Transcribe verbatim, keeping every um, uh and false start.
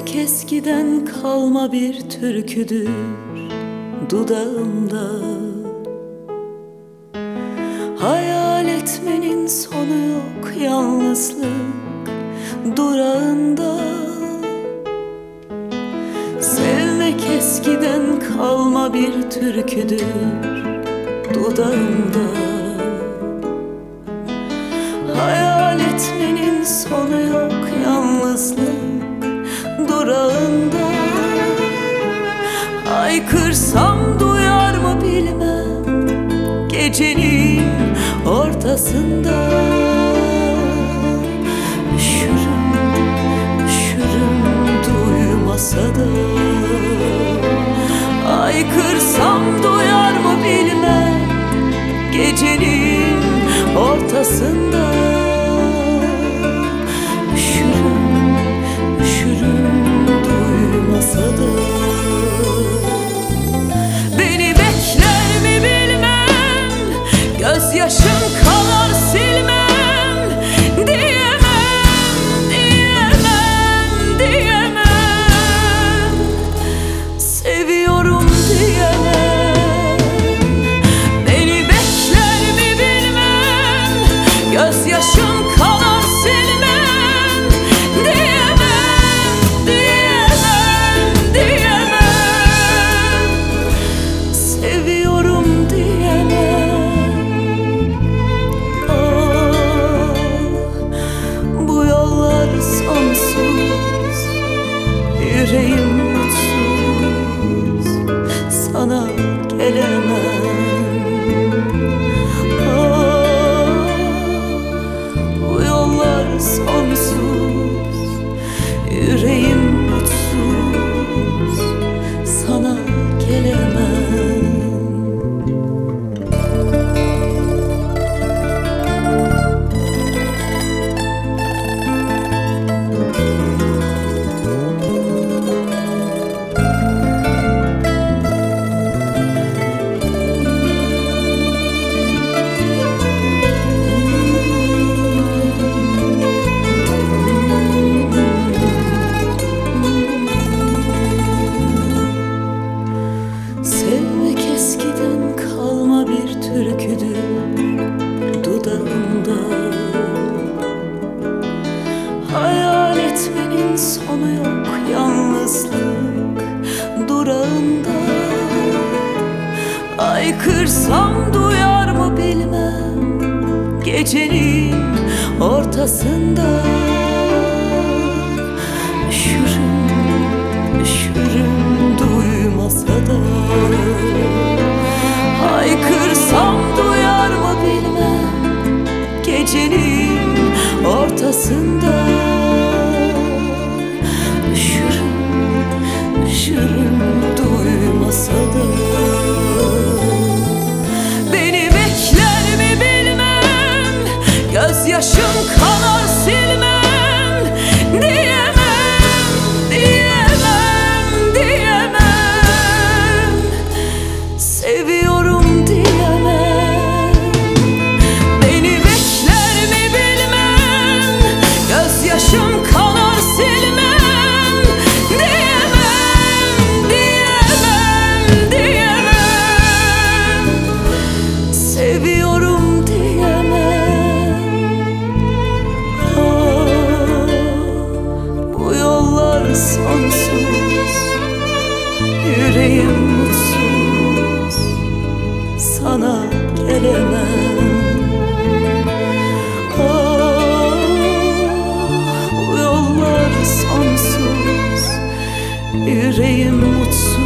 Sevmek eskiden kalma bir türküdür dudağımda. Hayal etmenin sonu yok, yalnızlık durağında. Sevmek eskiden kalma bir türküdür dudağımda. Hayal etmenin sonu yok, yalnızlık durağında. Haykırsam duyar mı bilmem, gecenin ortasında. Üşürüm, üşürüm duymasa da. Haykırsam duyar mı bilmem, gecenin ortasında. Üşürüm, üşürüm duymasa da. Beni bekler mi bilmem, gözyaşım kanar silmem. Diyemem, diyemem, diyemem. Seviyorum diyemem. Beni bekler mi bilmem, gözyaşım kanar silmem. Diyemem, diyemem, diyemem. Seviyorum diyemem. Ah, bu yollar sonsuz, yüreğim mutsuz, sana gelemem. Ah, bu yollar sonsuz, yüreğim mutsuz, sana gelemem. Sevmek eskiden kalma bir türküdür dudağımda. Hayal etmenin sonu yok, yalnızlık durağında. Haykırsam duyar mı bilmem, gecenin ortasında. Üşürüm, üşürüm duymasa da. Haykırsam duyar mı bilmem, gecenin ortasında. Üşürüm, üşürüm duymasa da. Beni bekler mi bilmem, gözyaşım kanar silmem. Diyemem, diyemem, diyemem. Seviyorum diyemem. Beni bekler mi bilmem, gözyaşım kanar silmem. Diyemem, diyemem, diyemem. Seviyorum diyemem. Ah, bu yollar sonsuz, yüreğim mutsuz, sana gelemem. Ah, bu yollar sonsuz, yüreğim mutsuz,